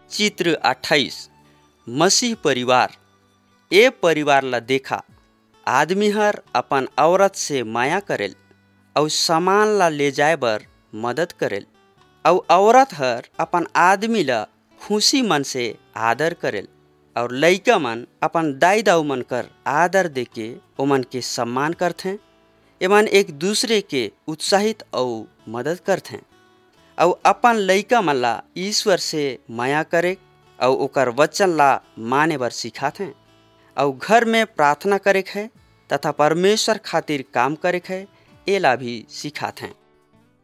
चित्र 28 मसीह परिवार। ए परिवार ला देखा, आदमी हर अपन औरत से माया करेल और सामान ला ले जाए बर मदद करेल और औरत हर अपन आदमी ला खुशी मन से आदर करेल और लइका मन अपन दाई दाऊ मन कर आदर देके ओमन के सम्मान करथे। एमन एक दूसरे के उत्साहित और मदद करथे और अपन लइका मन ला ईश्वर से माया करे और ओकर वचन ला माने बर सिखाथे और घर में प्रार्थना करे है तथा परमेश्वर खातिर काम करे है एला भी सिखाथे।